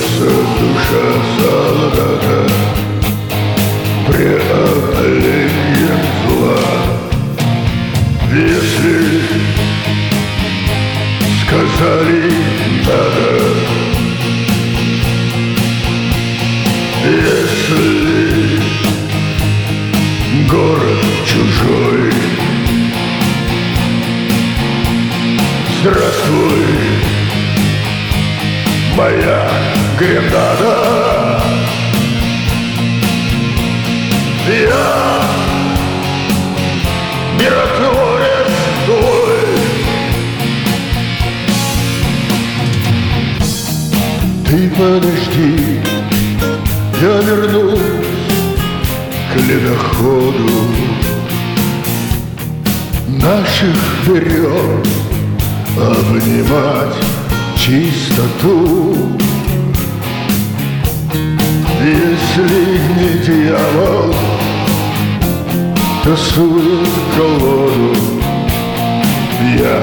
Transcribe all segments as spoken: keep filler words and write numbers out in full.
Бьется душа солдата преодолением зла. Если сказали надо, если город чужой, здравствуй, моя Гренада. Я миротворец твой. Ты подожди, я вернусь к ледоходу наших берез, обнимать чистоту. Если не дьявол тасует колоду, я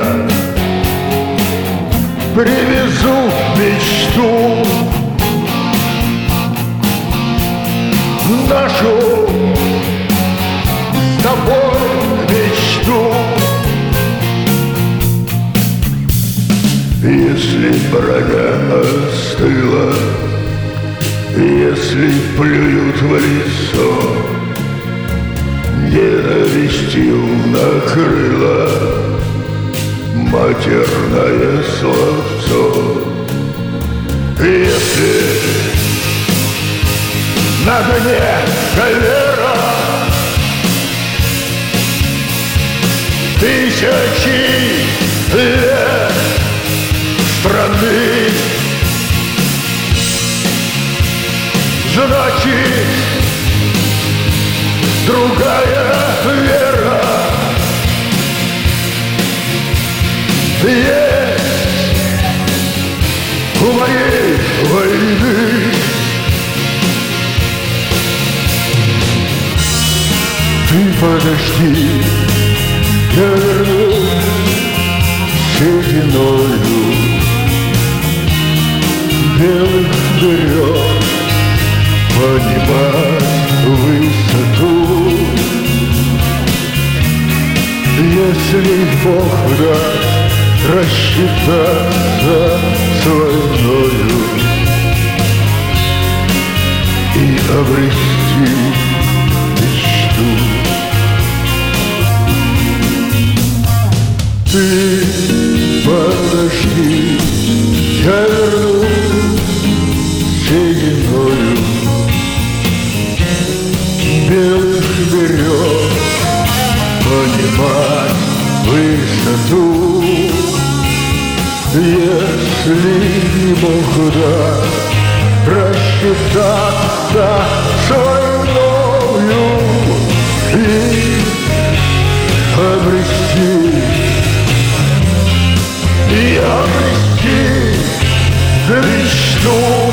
привезу мечту нашу с тобой мечту. Если броня остыла, если плюют в лицо, ненавистью накрыло матерное словцо. Если на дне холера, тысячи лет страны, значит, другая вера есть у моей войны. Ты подожди, я вернусь сединою белых берез, понимать высоту. Если Бог даст рассчитаться с войною и обрести мечту. Ты подожди, я вернусь сединою белых берез, понимать высоту. Если Бог даст рассчитаться с войною и обрести, и обрести мечту.